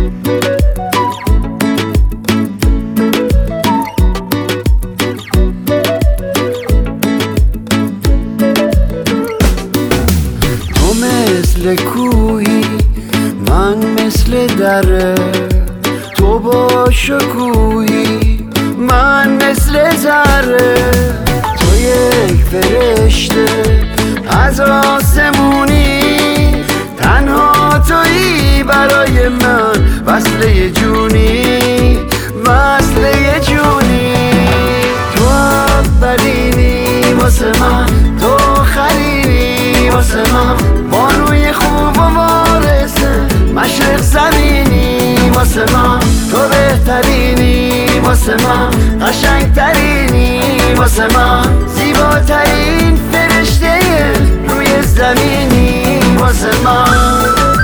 مثل کوهی من مثل دره، تو با شکوهی من مثل ذره. تو یک فرشته از آسمونی، تنها تویی برای من، وصله جونی وصله جونی. تو اولینی واسه من، تو خرینی واسه من، بانوی خوب و وارثه مشرق زمینی واسه من. تو بهترینی واسه من، قشنگترینی واسه من، زیباترین فرشته روی زمینی واسه من.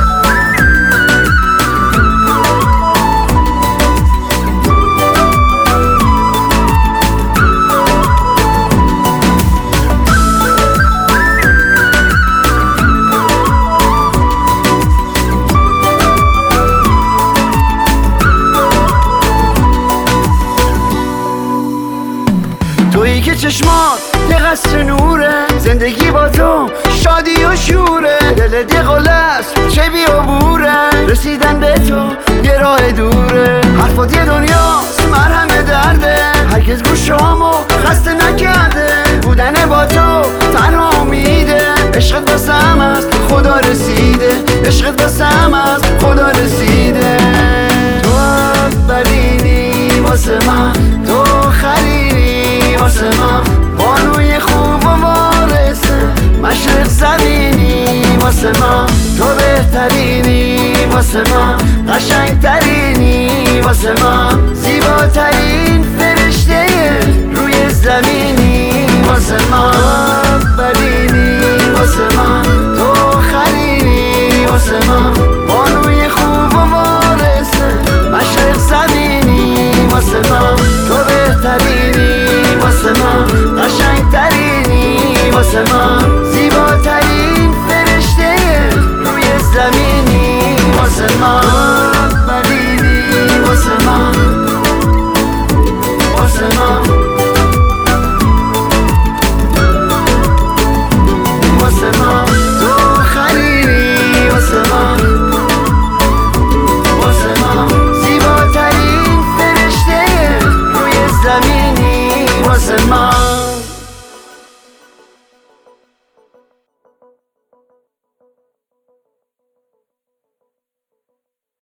تویی که چشمات یه قصر نوره، زندگی با تو شادی و شوره. دل دیقل است چه بیابوره، رسیدن به تو یه راه دوره. حرفات یه دنیاست مرهم درده، هرگز گوشامو خسته نکرده. بودن با تو تنها امیده، عشقت واسم از خدا رسیده، عشقت واسم از خدا رسیده. تو اولینی واسه من، تو خرینی واسه من، بانوی خوب و وارثه مشرق زمینی واسه من. تو بهترینی واسه من، قشنگترینی واسه من، زیباترین فرشته روی زمینی واسه من. اولینی واسه من، تو خرینی واسه من،